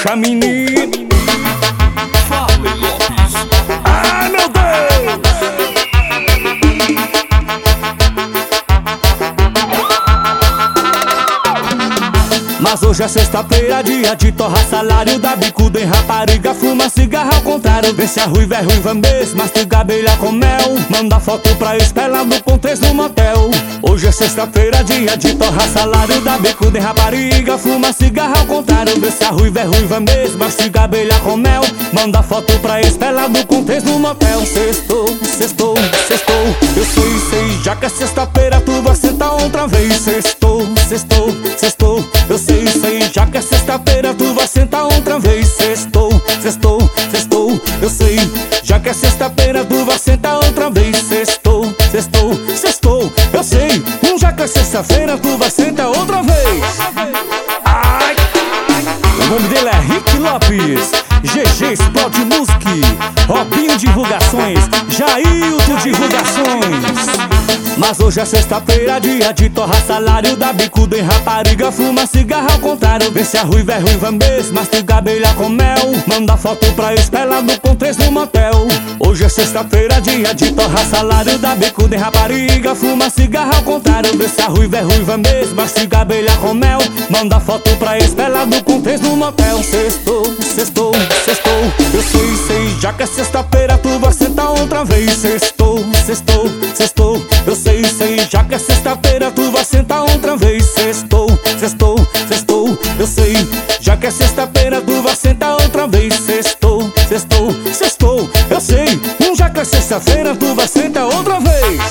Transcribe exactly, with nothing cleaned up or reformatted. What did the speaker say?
puxa menino. Farley Lopes. Ah, meu Deus! Mas hoje é sexta-feira, dia de torrar salário, dá bicuda em rapariga, fuma cigarro ao contrário. Vê se a ruiva é ruiva mesmo, mastiga abelha com mel, manda foto pra espelhado com três no motel. Hoje é sexta-feira, dia de torrar salário, dá bicuda em rapariga, fuma cigarro ao contrário. Vê se a ruiva é ruiva mesmo, mastiga abelha com mel, manda foto pra espelhado com três no motel. Sextou, sextou, sextou, eu sei, sei, já que é sexta-feira tu vai sentar outra vez. Sextou, sextou, sextou, eu sei, sei, já que é sexta-feira tu vai sentar outra vez. Sextou, sextou, sextou, eu sei, já que é sexta-feira tu vai sentar outra vez. Sextou, sextou, sextou, eu sei, um já que é sexta-feira tu vai sentar outra vez. Ai, o nome dele é Rick Lopes, G G Spot Music, Robinho Divulgações, Jailton Divulgações. Mas hoje é sexta-feira, dia de torrar salário, dá bicuda em rapariga, fuma cigarro ao contrário. Vê se a ruiva é ruiva mesmo, mastiga abelha com mel, manda foto pra espelhado com três no motel. Hoje é sexta-feira, dia de torrar salário, dá bicuda em rapariga, fuma cigarro ao contrário. Vê se a ruiva é ruiva mesmo, mastiga abelha com mel, manda foto pra espelhado com três no motel. Sextou, sextou, sextou, eu sei, sei, já que é sexta-feira tu vai sentar outra vez. Sextou, sextou, sextou, eu sei, sei, já que é sexta-feira tu vai sentar outra vez. Sextou, sextou, sextou, eu sei, já que é sexta-feira tu vai sentar outra vez. Sextou, sextou, sextou, eu sei, um já que é sexta-feira tu vai sentar outra vez.